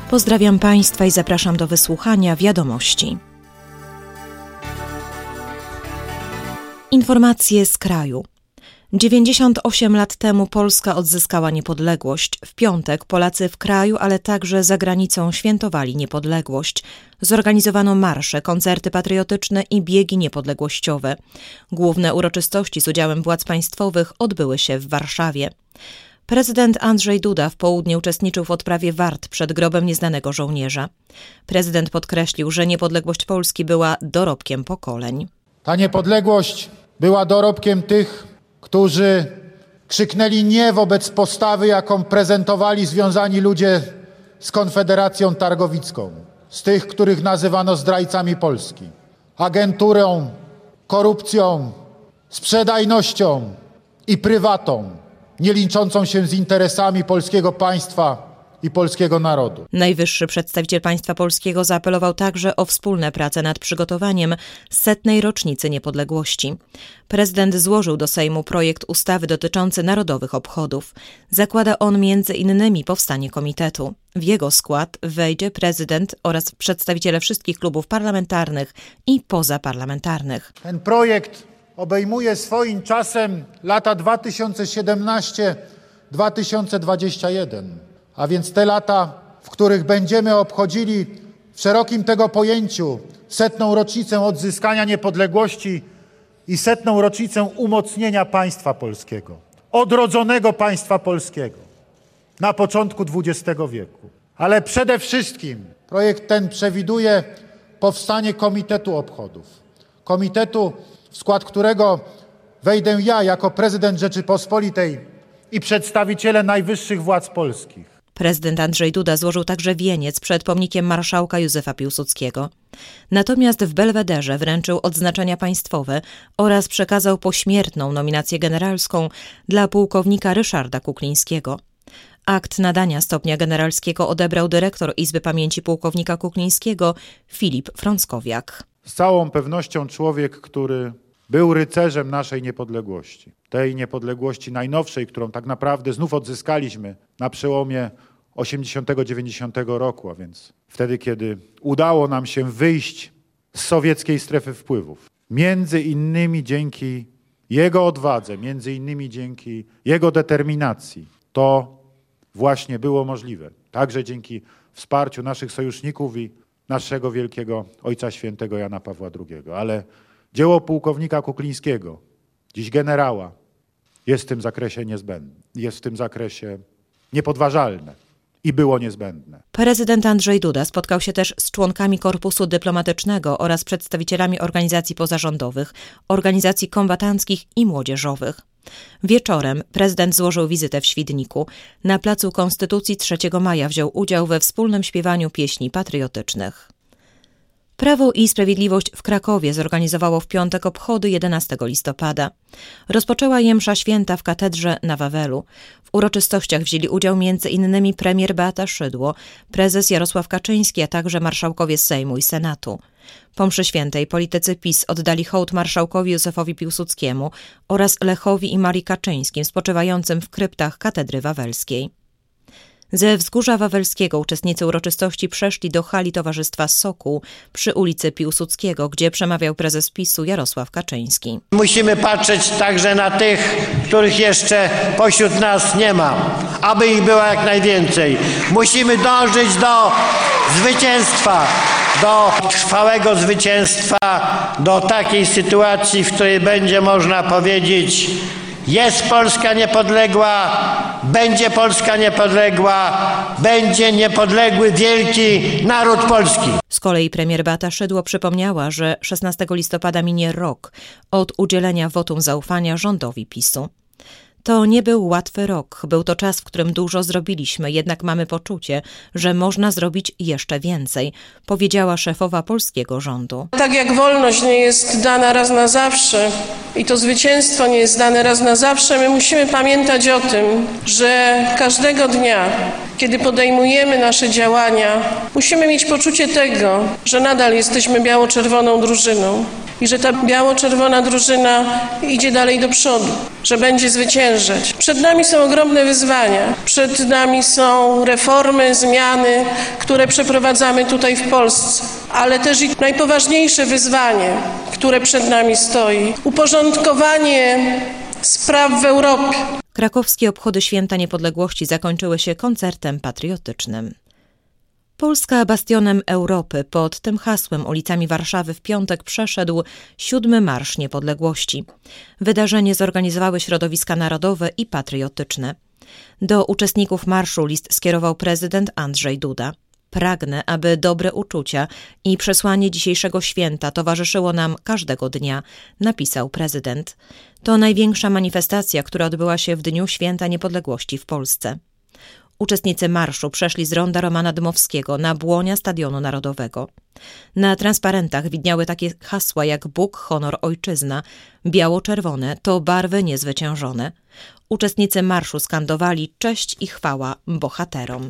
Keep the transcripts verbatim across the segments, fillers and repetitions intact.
Pozdrawiam Państwa i zapraszam do wysłuchania wiadomości. Informacje z kraju. dziewięćdziesiąt osiem lat temu Polska odzyskała niepodległość. W piątek Polacy w kraju, ale także za granicą świętowali niepodległość. Zorganizowano marsze, koncerty patriotyczne i biegi niepodległościowe. Główne uroczystości z udziałem władz państwowych odbyły się w Warszawie. Prezydent Andrzej Duda w południe uczestniczył w odprawie wart przed grobem nieznanego żołnierza. Prezydent podkreślił, że niepodległość Polski była dorobkiem pokoleń. Ta niepodległość była dorobkiem tych, którzy krzyknęli nie wobec postawy, jaką prezentowali związani ludzie z Konfederacją Targowicką. Z tych, których nazywano zdrajcami Polski. Agenturą, korupcją, sprzedajnością i prywatą, nie liczącą się z interesami polskiego państwa i polskiego narodu. Najwyższy przedstawiciel państwa polskiego zaapelował także o wspólne prace nad przygotowaniem setnej rocznicy niepodległości. Prezydent złożył do Sejmu projekt ustawy dotyczący narodowych obchodów. Zakłada on między innymi powstanie komitetu. W jego skład wejdzie prezydent oraz przedstawiciele wszystkich klubów parlamentarnych i pozaparlamentarnych. Ten projekt obejmuje swoim czasem lata dwa tysiące siedemnaście do dwa tysiące dwudziestego pierwszego. A więc te lata, w których będziemy obchodzili w szerokim tego pojęciu setną rocznicę odzyskania niepodległości i setną rocznicę umocnienia państwa polskiego, odrodzonego państwa polskiego na początku dwudziestego wieku. Ale przede wszystkim projekt ten przewiduje powstanie Komitetu Obchodów. Komitetu, w skład którego wejdę ja jako prezydent Rzeczypospolitej i przedstawiciele najwyższych władz polskich. Prezydent Andrzej Duda złożył także wieniec przed pomnikiem marszałka Józefa Piłsudskiego. Natomiast w Belwederze wręczył odznaczenia państwowe oraz przekazał pośmiertną nominację generalską dla pułkownika Ryszarda Kuklińskiego. Akt nadania stopnia generalskiego odebrał dyrektor Izby Pamięci Pułkownika Kuklińskiego Filip Frąckowiak. Z całą pewnością człowiek, który był rycerzem naszej niepodległości. Tej niepodległości najnowszej, którą tak naprawdę znów odzyskaliśmy na przełomie osiemdziesiątego dziewięćdziesiątego roku, a więc wtedy, kiedy udało nam się wyjść z sowieckiej strefy wpływów. Między innymi dzięki jego odwadze, między innymi dzięki jego determinacji, to właśnie było możliwe. Także dzięki wsparciu naszych sojuszników i naszego wielkiego Ojca Świętego Jana Pawła drugiego. Ale dzieło pułkownika Kuklińskiego, dziś generała, jest w tym zakresie niezbędne, jest w tym zakresie niepodważalne i było niezbędne. Prezydent Andrzej Duda spotkał się też z członkami korpusu dyplomatycznego oraz przedstawicielami organizacji pozarządowych, organizacji kombatanckich i młodzieżowych. Wieczorem prezydent złożył wizytę w Świdniku. Na Placu Konstytucji trzeciego maja wziął udział we wspólnym śpiewaniu pieśni patriotycznych. Prawo i Sprawiedliwość w Krakowie zorganizowało w piątek obchody jedenastego listopada. Rozpoczęła je msza święta w katedrze na Wawelu. W uroczystościach wzięli udział między innymi premier Beata Szydło, prezes Jarosław Kaczyński, a także marszałkowie Sejmu i Senatu. Po mszy świętej politycy PiS oddali hołd marszałkowi Józefowi Piłsudskiemu oraz Lechowi i Marii Kaczyńskim spoczywającym w kryptach katedry wawelskiej. Ze Wzgórza Wawelskiego uczestnicy uroczystości przeszli do hali Towarzystwa Sokół przy ulicy Piłsudskiego, gdzie przemawiał prezes PiSu Jarosław Kaczyński. Musimy patrzeć także na tych, których jeszcze pośród nas nie ma, aby ich było jak najwięcej. Musimy dążyć do zwycięstwa, do trwałego zwycięstwa, do takiej sytuacji, w której będzie można powiedzieć: jest Polska niepodległa, będzie Polska niepodległa, będzie niepodległy wielki naród polski. Z kolei premier Beata Szydło przypomniała, że szesnastego listopada minie rok od udzielenia wotum zaufania rządowi PiSu. To nie był łatwy rok. Był to czas, w którym dużo zrobiliśmy, jednak mamy poczucie, że można zrobić jeszcze więcej, powiedziała szefowa polskiego rządu. Tak jak wolność nie jest dana raz na zawsze i to zwycięstwo nie jest dane raz na zawsze, my musimy pamiętać o tym, że każdego dnia, kiedy podejmujemy nasze działania, musimy mieć poczucie tego, że nadal jesteśmy biało-czerwoną drużyną. i że ta biało-czerwona drużyna idzie dalej do przodu, że będzie zwyciężać. Przed nami są ogromne wyzwania. Przed nami są reformy, zmiany, które przeprowadzamy tutaj w Polsce, ale też i najpoważniejsze wyzwanie, które przed nami stoi. Uporządkowanie spraw w Europie. Krakowskie obchody Święta Niepodległości zakończyły się koncertem patriotycznym. Polska bastionem Europy. Pod tym hasłem ulicami Warszawy w piątek przeszedł siódmy Marsz Niepodległości. Wydarzenie zorganizowały środowiska narodowe i patriotyczne. Do uczestników marszu list skierował prezydent Andrzej Duda. Pragnę, aby dobre uczucia i przesłanie dzisiejszego święta towarzyszyło nam każdego dnia, napisał prezydent. To największa manifestacja, która odbyła się w Dniu Święta Niepodległości w Polsce. Uczestnicy marszu przeszli z ronda Romana Dmowskiego na błonia Stadionu Narodowego. Na transparentach widniały takie hasła jak Bóg, honor, ojczyzna, biało-czerwone to barwy niezwyciężone. Uczestnicy marszu skandowali cześć i chwała bohaterom.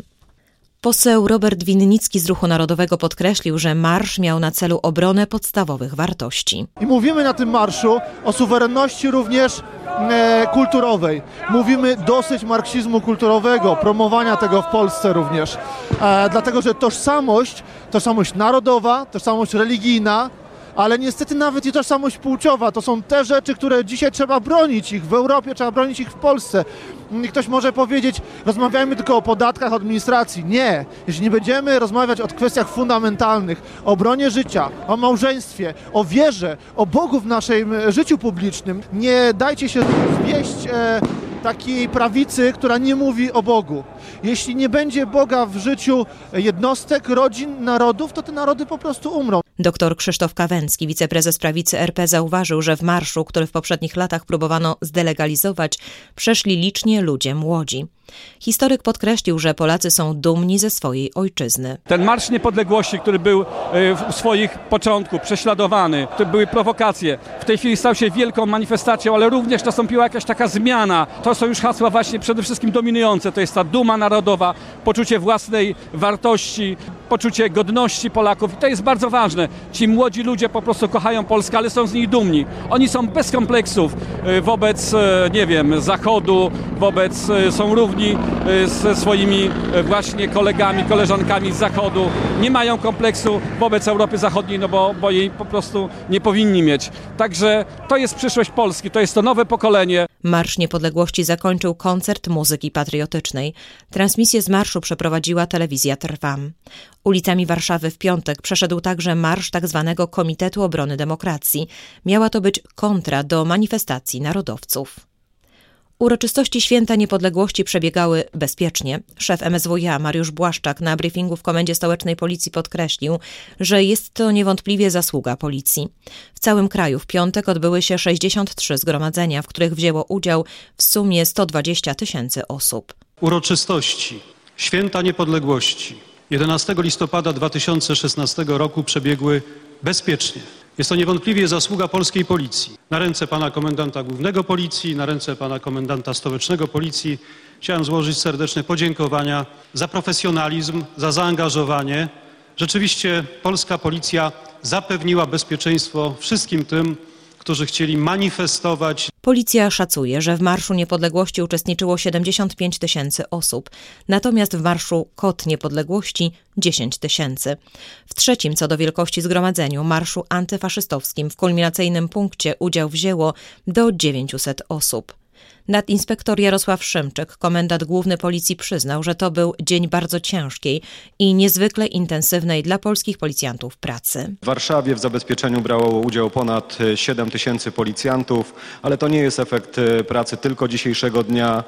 Poseł Robert Winnicki z Ruchu Narodowego podkreślił, że marsz miał na celu obronę podstawowych wartości. I mówimy na tym marszu o suwerenności również e, kulturowej. Mówimy dosyć marksizmu kulturowego, promowania tego w Polsce również. E, dlatego, że tożsamość, tożsamość narodowa, tożsamość religijna, ale niestety nawet i tożsamość płciowa to są te rzeczy, które dzisiaj trzeba bronić ich w Europie, trzeba bronić ich w Polsce. I ktoś może powiedzieć, rozmawiajmy tylko o podatkach, o administracji. Nie, jeśli nie będziemy rozmawiać o kwestiach fundamentalnych, o obronie życia, o małżeństwie, o wierze, o Bogu w naszym życiu publicznym, nie dajcie się zwieść e, takiej prawicy, która nie mówi o Bogu. Jeśli nie będzie Boga w życiu jednostek, rodzin, narodów, to te narody po prostu umrą. Doktor Krzysztof Kawęcki, wiceprezes prawicy R P, zauważył, że w marszu, który w poprzednich latach próbowano zdelegalizować, przeszli licznie ludzie młodzi. Historyk podkreślił, że Polacy są dumni ze swojej ojczyzny. Ten Marsz Niepodległości, który był u swoich początków prześladowany, to były prowokacje, w tej chwili stał się wielką manifestacją, ale również nastąpiła jakaś taka zmiana. To są już hasła właśnie przede wszystkim dominujące. To jest ta duma narodowa, poczucie własnej wartości, poczucie godności Polaków i to jest bardzo ważne. Ci młodzi ludzie po prostu kochają Polskę, ale są z niej dumni. Oni są bez kompleksów wobec, nie wiem, Zachodu, wobec, są równi ze swoimi właśnie kolegami, koleżankami z Zachodu. Nie mają kompleksu wobec Europy Zachodniej, no bo, bo jej po prostu nie powinni mieć. Także to jest przyszłość Polski, to jest to nowe pokolenie. Marsz Niepodległości zakończył koncert muzyki patriotycznej. Transmisję z marszu przeprowadziła telewizja Trwam. Ulicami Warszawy w piątek przeszedł także marsz tzw. Komitetu Obrony Demokracji. Miała to być kontra do manifestacji narodowców. Uroczystości Święta Niepodległości przebiegały bezpiecznie. Szef M S W iA Mariusz Błaszczak na briefingu w Komendzie Stołecznej Policji podkreślił, że jest to niewątpliwie zasługa policji. W całym kraju w piątek odbyły się sześćdziesiąt trzy zgromadzenia, w których wzięło udział w sumie sto dwadzieścia tysięcy osób. Uroczystości Święta Niepodległości jedenastego listopada dwa tysiące szesnastego roku przebiegły bezpiecznie. Jest to niewątpliwie zasługa polskiej policji. Na ręce pana komendanta głównego policji, na ręce pana komendanta stołecznego policji chciałem złożyć serdeczne podziękowania za profesjonalizm, za zaangażowanie. Rzeczywiście polska policja zapewniła bezpieczeństwo wszystkim tym, którzy chcieli manifestować. Policja szacuje, że w Marszu Niepodległości uczestniczyło siedemdziesiąt pięć tysięcy osób, natomiast w Marszu Kot Niepodległości dziesięć tysięcy. W trzecim co do wielkości zgromadzeniu, marszu antyfaszystowskim w kulminacyjnym punkcie udział wzięło do dziewięciuset osób. Nadinspektor Jarosław Szymczyk, komendant główny policji, przyznał, że to był dzień bardzo ciężkiej i niezwykle intensywnej dla polskich policjantów pracy. W Warszawie w zabezpieczeniu brało udział ponad siedem tysięcy policjantów, ale to nie jest efekt pracy tylko dzisiejszego dnia.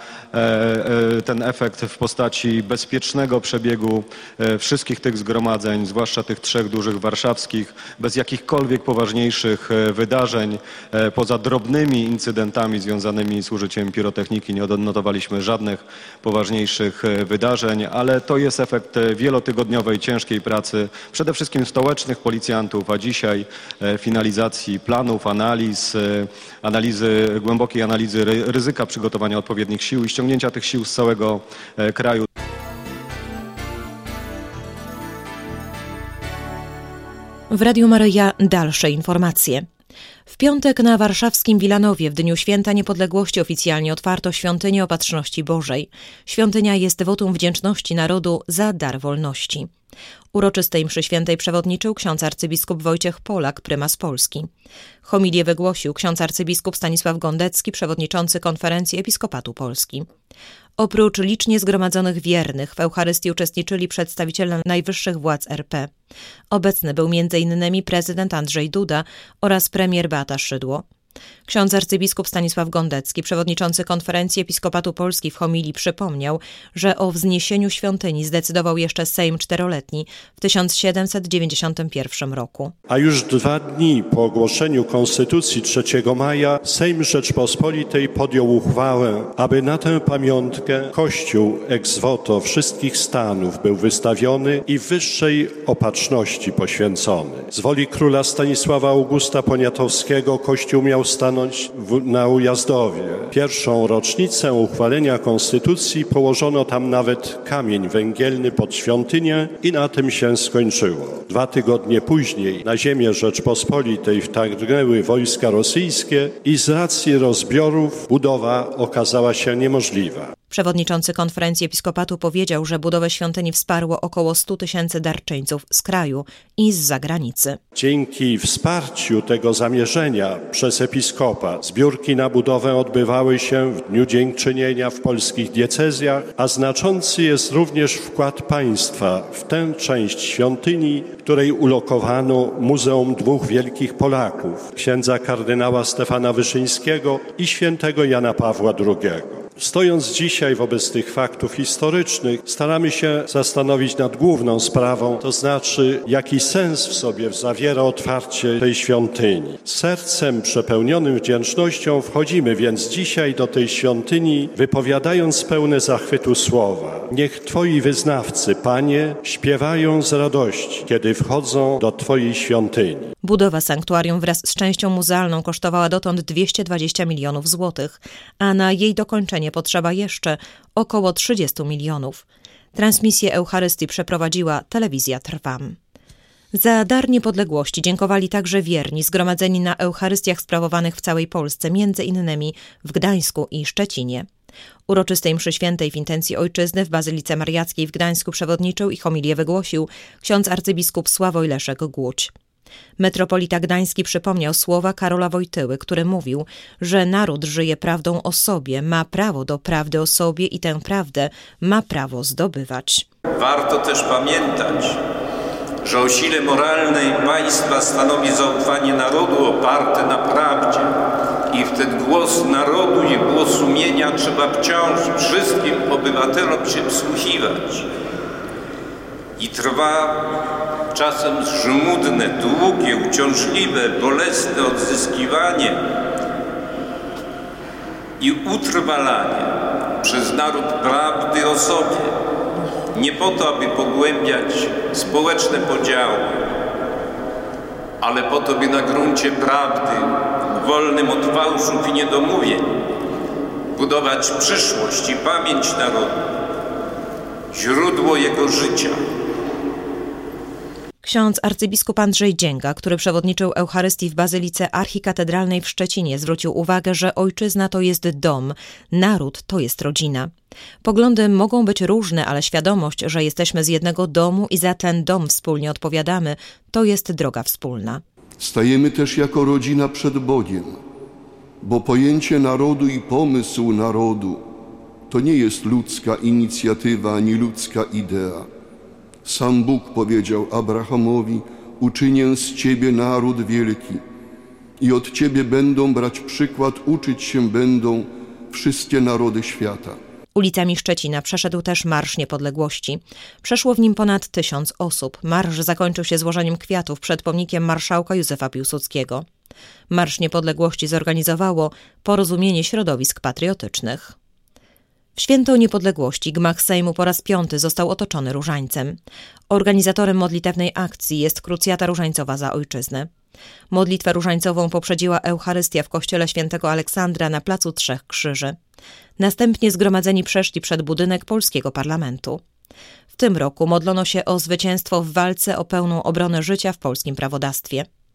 Ten efekt w postaci bezpiecznego przebiegu wszystkich tych zgromadzeń, zwłaszcza tych trzech dużych warszawskich, bez jakichkolwiek poważniejszych wydarzeń, poza drobnymi incydentami związanymi z użyciem pirotechniki nie odnotowaliśmy żadnych poważniejszych wydarzeń, ale to jest efekt wielotygodniowej, ciężkiej pracy, przede wszystkim stołecznych policjantów, a dzisiaj finalizacji planów, analiz, analizy, głębokiej analizy ryzyka przygotowania odpowiednich sił i ściągnięcia tych sił z całego kraju. W Radiu Maryja dalsze informacje. W piątek na warszawskim Wilanowie w dniu Święta Niepodległości oficjalnie otwarto Świątynię Opatrzności Bożej. Świątynia jest wotum wdzięczności narodu za dar wolności. Uroczystej mszy świętej przewodniczył ksiądz arcybiskup Wojciech Polak, prymas Polski. Homilię wygłosił ksiądz arcybiskup Stanisław Gondecki, przewodniczący Konferencji Episkopatu Polski. Oprócz licznie zgromadzonych wiernych w Eucharystii uczestniczyli przedstawiciele najwyższych władz er pe. Obecny był między innymi prezydent Andrzej Duda oraz premier Beata Szydło. Ksiądz arcybiskup Stanisław Gondecki, przewodniczący Konferencji Episkopatu Polski, w homilii przypomniał, że o wzniesieniu świątyni zdecydował jeszcze Sejm Czteroletni w tysiąc siedemset dziewięćdziesiątym pierwszym roku. A już dwa dni po ogłoszeniu Konstytucji trzeciego maja Sejm Rzeczpospolitej podjął uchwałę, aby na tę pamiątkę Kościół ex voto wszystkich stanów był wystawiony i wyższej opatrzności poświęcony. Z woli króla Stanisława Augusta Poniatowskiego Kościół miał stanąć w, na Ujazdowie. Pierwszą rocznicę uchwalenia Konstytucji położono tam nawet kamień węgielny pod świątynię i na tym się skończyło. Dwa tygodnie później na ziemię Rzeczpospolitej wtargnęły wojska rosyjskie i z racji rozbiorów budowa okazała się niemożliwa. Przewodniczący Konferencji Episkopatu powiedział, że budowę świątyni wsparło około stu tysięcy darczyńców z kraju i z zagranicy. Dzięki wsparciu tego zamierzenia przez episkopa zbiórki na budowę odbywały się w Dniu Dziękczynienia w polskich diecezjach, a znaczący jest również wkład państwa w tę część świątyni, której ulokowano Muzeum Dwóch Wielkich Polaków, księdza kardynała Stefana Wyszyńskiego i świętego Jana Pawła drugiego. Stojąc dzisiaj wobec tych faktów historycznych, staramy się zastanowić nad główną sprawą, to znaczy jaki sens w sobie zawiera otwarcie tej świątyni. Sercem przepełnionym wdzięcznością wchodzimy więc dzisiaj do tej świątyni, wypowiadając pełne zachwytu słowa. Niech Twoi wyznawcy, Panie, śpiewają z radości, kiedy wchodzą do Twojej świątyni. Budowa sanktuarium wraz z częścią muzealną kosztowała dotąd dwieście dwadzieścia milionów złotych, a na jej dokończenie potrzeba jeszcze około trzydziestu milionów. Transmisję Eucharystii przeprowadziła telewizja Trwam. Za dar niepodległości dziękowali także wierni zgromadzeni na Eucharystiach sprawowanych w całej Polsce, między innymi w Gdańsku i Szczecinie. Uroczystej mszy świętej w intencji ojczyzny w Bazylice Mariackiej w Gdańsku przewodniczył i homilię wygłosił ksiądz arcybiskup Sławoj Leszek Głódź. Metropolita Gdański przypomniał słowa Karola Wojtyły, który mówił, że naród żyje prawdą o sobie, ma prawo do prawdy o sobie i tę prawdę ma prawo zdobywać. Warto też pamiętać, że o sile moralnej państwa stanowi zaufanie narodu oparte na prawdzie i w ten głos narodu i głos sumienia trzeba wciąż wszystkim obywatelom się wsłuchiwać. I trwa czasem żmudne, długie, uciążliwe, bolesne odzyskiwanie i utrwalanie przez naród prawdy o sobie. Nie po to, aby pogłębiać społeczne podziały, ale po to, by na gruncie prawdy, wolnym od fałszów i niedomówień, budować przyszłość i pamięć narodu, źródło jego życia. Ksiądz arcybiskup Andrzej Dzięga, który przewodniczył Eucharystii w Bazylice Archikatedralnej w Szczecinie, zwrócił uwagę, że ojczyzna to jest dom, naród to jest rodzina. Poglądy mogą być różne, ale świadomość, że jesteśmy z jednego domu i za ten dom wspólnie odpowiadamy, to jest droga wspólna. Stajemy też jako rodzina przed Bogiem, bo pojęcie narodu i pomysł narodu to nie jest ludzka inicjatywa ani ludzka idea. Sam Bóg powiedział Abrahamowi: uczynię z Ciebie naród wielki i od Ciebie będą brać przykład, uczyć się będą wszystkie narody świata. Ulicami Szczecina przeszedł też Marsz Niepodległości. Przeszło w nim ponad tysiąc osób. Marsz zakończył się złożeniem kwiatów przed pomnikiem marszałka Józefa Piłsudskiego. Marsz Niepodległości zorganizowało Porozumienie Środowisk Patriotycznych. W święto niepodległości gmach Sejmu po raz piąty został otoczony różańcem. Organizatorem modlitewnej akcji jest Krucjata Różańcowa za Ojczyznę. Modlitwę różańcową poprzedziła Eucharystia w kościele świętego Aleksandra na Placu Trzech Krzyży. Następnie zgromadzeni przeszli przed budynek polskiego parlamentu. W tym roku modlono się o zwycięstwo w walce o pełną obronę życia w polskim prawodawstwie.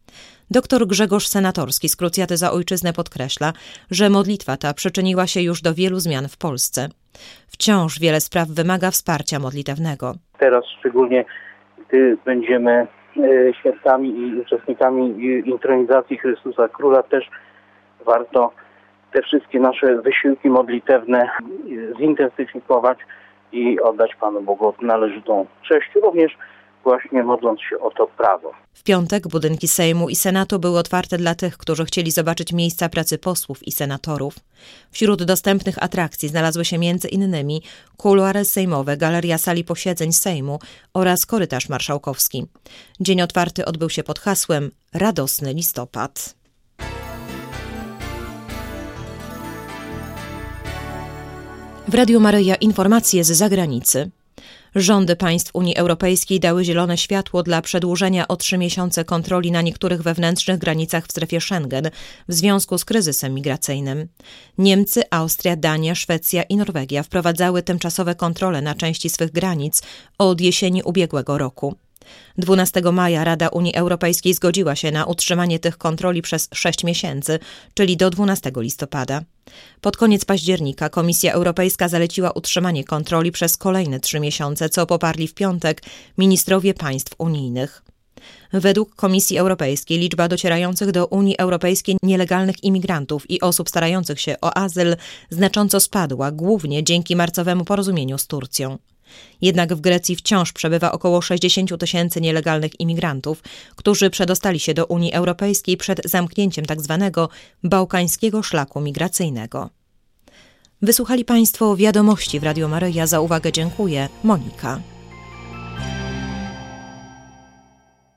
Doktor Grzegorz Senatorski z Krucjaty za Ojczyznę podkreśla, że modlitwa ta przyczyniła się już do wielu zmian w Polsce. Wciąż wiele spraw wymaga wsparcia modlitewnego. Teraz szczególnie, gdy będziemy świadkami i uczestnikami intronizacji Chrystusa Króla, też warto te wszystkie nasze wysiłki modlitewne zintensyfikować i oddać Panu Bogu należytą cześć, również właśnie modląc się o to prawo. W piątek budynki Sejmu i Senatu były otwarte dla tych, którzy chcieli zobaczyć miejsca pracy posłów i senatorów. Wśród dostępnych atrakcji znalazły się między innymi kuluary sejmowe, galeria sali posiedzeń Sejmu oraz korytarz marszałkowski. Dzień otwarty odbył się pod hasłem Radosny listopad. W Radiu Maryja informacje z zagranicy. Rządy państw Unii Europejskiej dały zielone światło dla przedłużenia o trzy miesiące kontroli na niektórych wewnętrznych granicach w strefie Schengen w związku z kryzysem migracyjnym. Niemcy, Austria, Dania, Szwecja i Norwegia wprowadzały tymczasowe kontrole na części swych granic od jesieni ubiegłego roku. dwunastego maja Rada Unii Europejskiej zgodziła się na utrzymanie tych kontroli przez sześć miesięcy, czyli do dwunastego listopada. Pod koniec października Komisja Europejska zaleciła utrzymanie kontroli przez kolejne trzy miesiące, co poparli w piątek ministrowie państw unijnych. Według Komisji Europejskiej liczba docierających do Unii Europejskiej nielegalnych imigrantów i osób starających się o azyl znacząco spadła, głównie dzięki marcowemu porozumieniu z Turcją. Jednak w Grecji wciąż przebywa około sześćdziesiąt tysięcy nielegalnych imigrantów, którzy przedostali się do Unii Europejskiej przed zamknięciem tzw. bałkańskiego szlaku migracyjnego. Wysłuchali Państwo wiadomości w Radiu Maryja. Za uwagę dziękuję. Monika.